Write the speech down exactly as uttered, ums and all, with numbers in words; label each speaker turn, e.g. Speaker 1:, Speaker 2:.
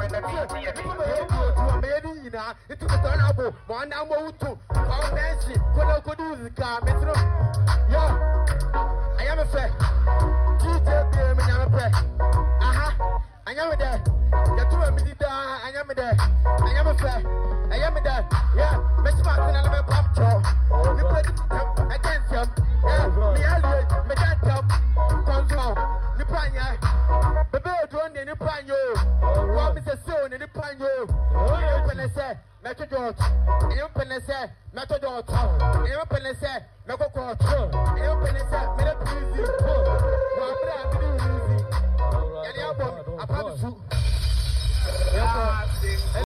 Speaker 1: na itu betul abo mo na mo utu foundation kono kodu zika metro yo ayame fe D J B me nyame pe aha anyame de ya tuma mi di da anyame de anyame fe ayame de yeah me tuma tena le pam cho ni pe I can't jump yeah me ali me can't jump control ni panya bebe don de ni panyo wa mi se so ni panyo say, Metro George, you can say, Metro George, you can say, Metro George, you can say, Metro Easy, you are easy, and you are a